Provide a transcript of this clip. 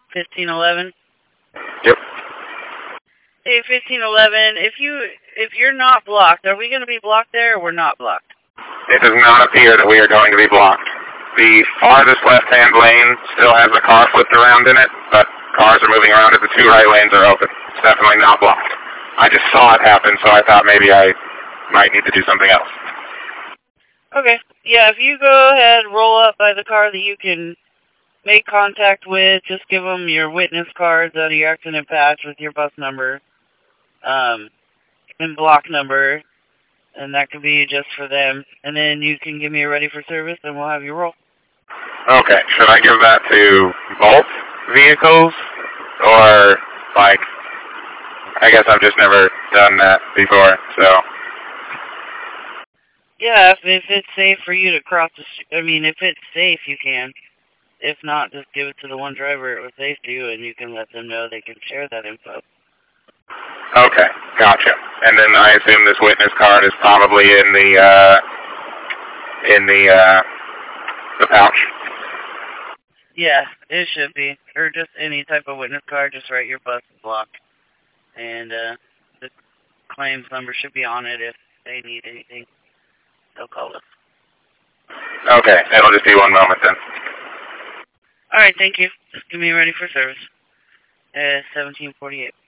1511? Yep. Hey, 1511, if you're not blocked, are we going to be blocked there or we're not blocked? It does not appear that we are going to be blocked. The farthest left-hand lane still has a car flipped around in it, but cars are moving around it. The two right lanes are open. It's definitely not blocked. I just saw it happen, so I thought maybe I might need to do something else. Okay. Yeah, if you go ahead, roll up by the car that you can make contact with, just give them your witness cards out of your accident patch with your bus number, and block number, and that could be just for them. And then you can give me a ready for service, and we'll have you roll. Okay, should I give that to both vehicles? Or, like, I guess I've just never done that before, so... Yeah, if it's safe for you to cross the if it's safe, you can. If not, just give it to the one driver it was safe to, and you can let them know they can share that info. Okay, gotcha. And then I assume this witness card is probably in the pouch. Yeah, it should be. Or just any type of witness card, just write your bus block. And the claims number should be on it if they need anything. They'll call us. Okay, it'll just be one moment then. Alright, thank you. Just give me ready for service. 1748.